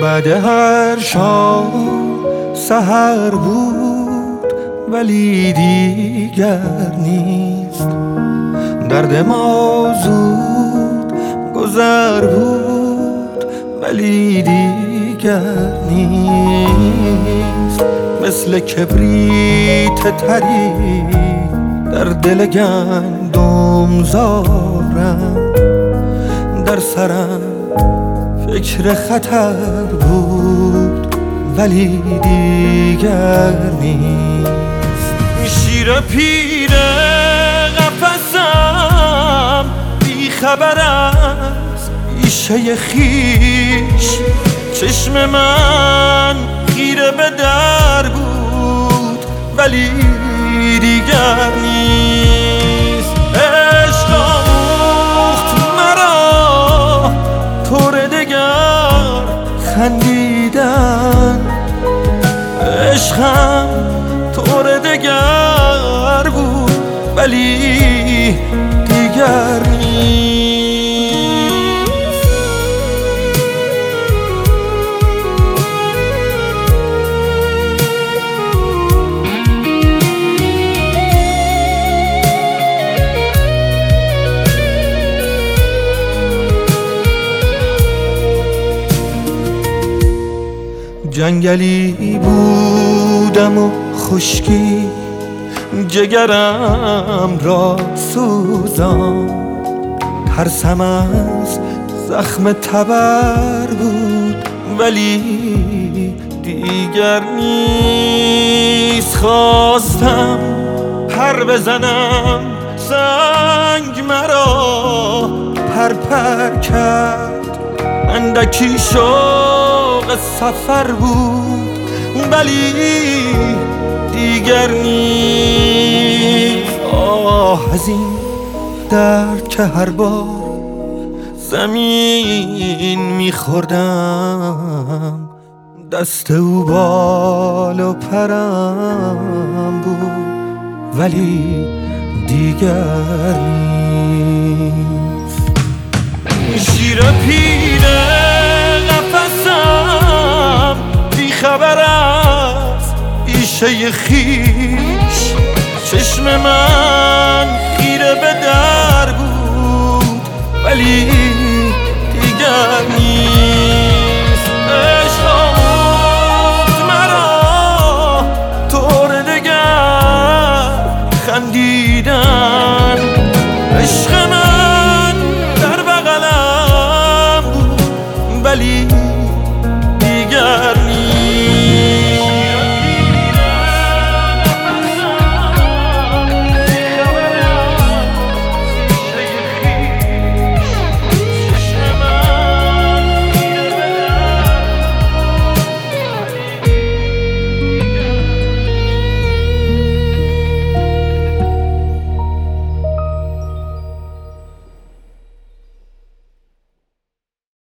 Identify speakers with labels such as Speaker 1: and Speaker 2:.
Speaker 1: بعد هر شام سحر بود ولی دیگر نیست. درد ما زود گذر بود ولی دیگر نیست. مثل کبریت تری در دل گندم زارم، در سرم فکر خطر بود ولی دیگر نیست. شیر پیر قفسم بی خبر از بیشه خیش، چشم من خیره به در بود ولی دیگر نیست. عشق آموخت مرا طور دگر خندیدن، عشقم طور دگر بود ولی دیگر نیست. جنگلی بودم و خشکی جگرم را سوزان، ترسم از زخم تبر بود ولی دیگر نیست. خواستم پر بزنم سنگ مرا پر کرد، اندکی شوق سفر بود ولی دیگر نیست. آه از این درد که هر بار زمین میخوردم، دست او بال و پرم بود ولی دیگر نیست. شیر پیر قفسم بی خبر از بیشه خیش، چشم من خیره به در بود ولی دیگر نیست. عشق آموخت مرا طور دگر خندیدن،